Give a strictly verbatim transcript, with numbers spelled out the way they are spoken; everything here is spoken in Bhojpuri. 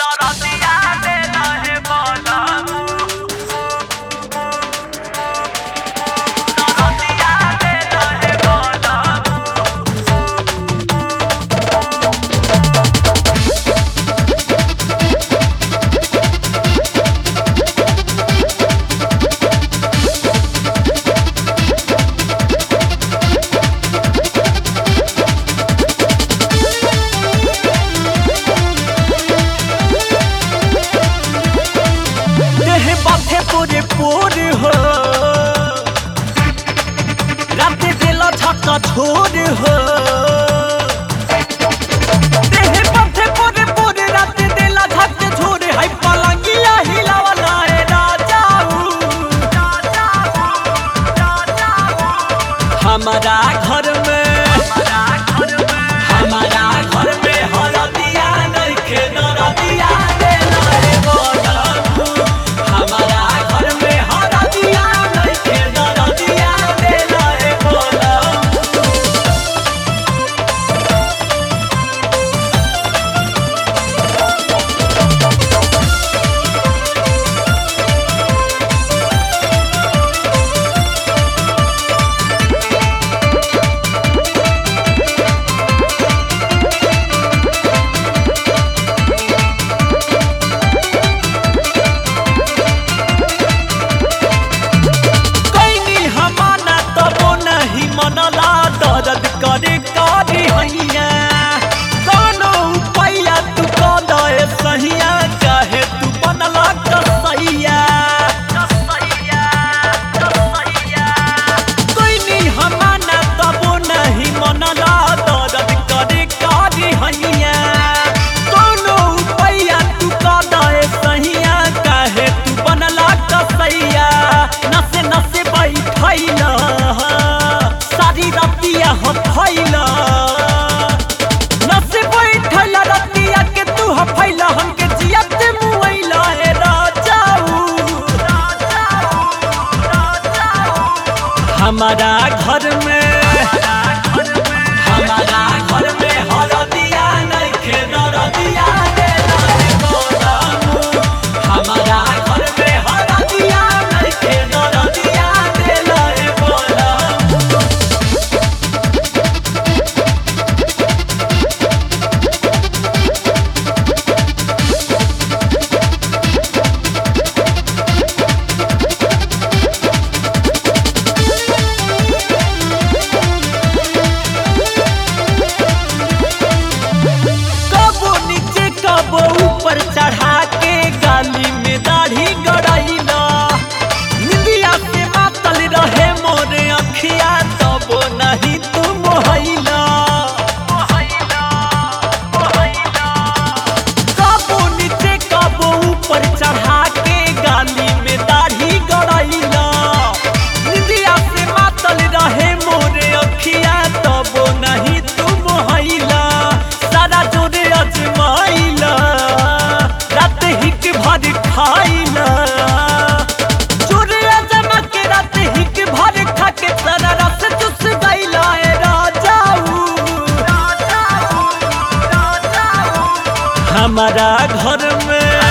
पूरे पूरे हो रात दिल झटका छोड़ हो देह पथे पूरे पूरे रात दिल झटके छोड़ है पलंगिया हिलावला है राजाऊ हमारा घर में हमारा घर में हरदिया नइखे नरदिया दर्द करे कारी हैया दोनों पैया तू कदे सहिया चाहे तू बनला कसैया कोई नहीं हमाना तबो नहीं मनला दर्द करे कारी हैया दोनों पैया तू कदे सहिया चाहे तू बनला कसैया नसे नसे बैठैला सारी रतिया हो फैला नसे बैठला रतिया के तू हो फैला हमके जियत मुइला है राजाऊ हमारा घर में हमारा घर में हरदिया नइखे नरदिया हमारा घर में हरदिया नइखे नरदिया देले बोला ऊपर चढ़ा के गाली में दाढ़ी गड़ाइला निंदिया से मातल रहे मोरे अखिया तबो नहीं तू मोहैला कबो नीचे कबो ऊपर चढ़ा के गाली में दाढ़ी गड़ाइला निंदिया से मातल रहे मोरे अखिया तबो नहीं तू मोहैला सारा जोरे अजमाइला रात हिक भर खाइला जोरे अजमा के रात हिक भर खा के सारा रस चुस गइला है राजाऊ हमारा घर में